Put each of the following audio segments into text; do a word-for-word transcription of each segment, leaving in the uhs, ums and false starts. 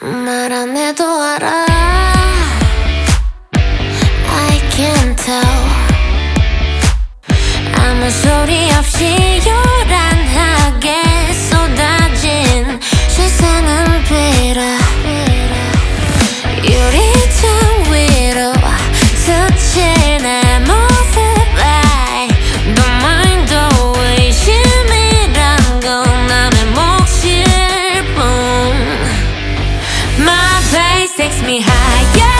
말 안 해도 알아. I can tell. 아무 소리 없이 요란하게 쏟아진 세상은 비라. 유리창 위로 스친 내 모습. Don't mind the 의심이란 건 남의 몫일 뿐. My face takes me higher.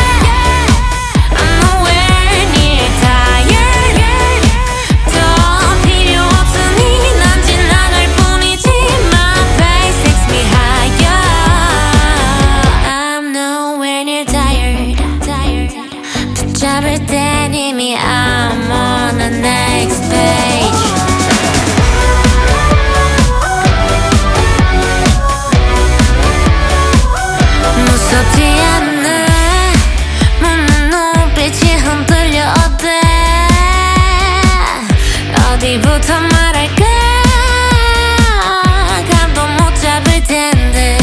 잡을 땐 이미 I'm on the next page. 무섭지 않네. 묻는 눈빛이 흔들려 어때. 어디부터 말할까. 감도 못 잡을 텐데.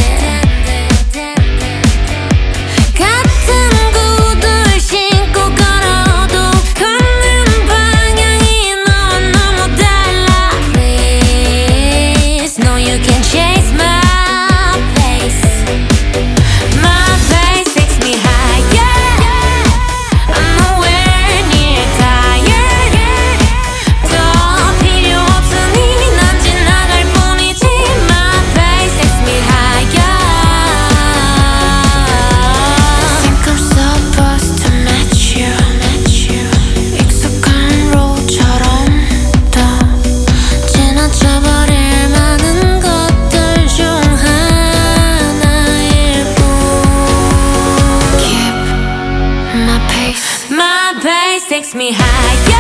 My pace takes me higher.